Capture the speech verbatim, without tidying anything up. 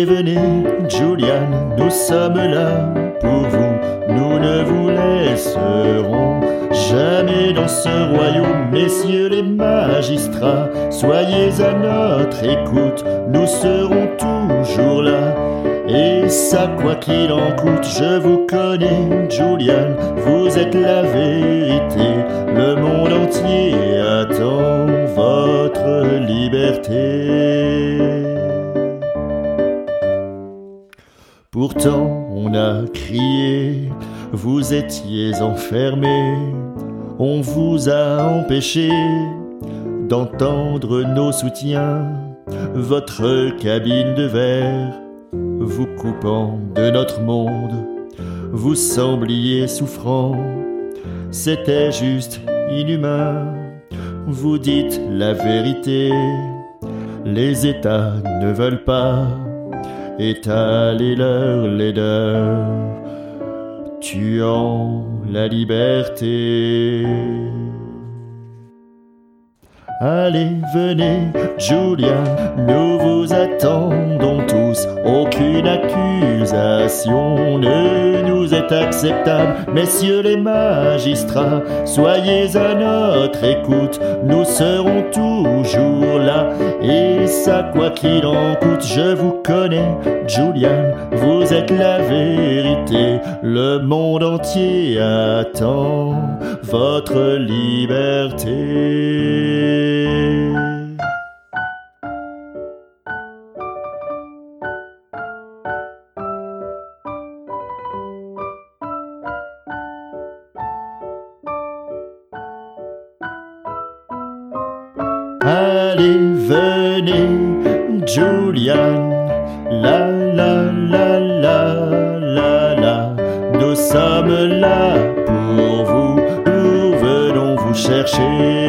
Allez, venez, Julian, nous sommes là pour vous. Nous ne vous laisserons jamais dans ce royaume. Messieurs les magistrats, soyez à notre écoute. Nous serons toujours là, et ça quoi qu'il en coûte. Je vous connais, Julian, vous êtes la vérité. Le monde entier attend votre liberté. Pourtant on a crié, vous étiez enfermés. On vous a empêché d'entendre nos soutiens. Votre cabine de verre vous coupant de notre monde, vous sembliez souffrant, c'était juste inhumain. Vous dites la vérité, les États ne veulent pas étaler leur laideur, tuant la liberté. Allez, venez, Julian, nous vous attendons tous. Aucune accusation ne nous est acceptable. Messieurs les magistrats, soyez à notre écoute. Nous serons toujours là, et ça quoi qu'il en coûte. Je vous connais, Julian, vous êtes la vérité. Le monde entier attend votre liberté. Allez, venez, Julian, la la la la la la. Nous sommes là pour vous, nous venons vous chercher.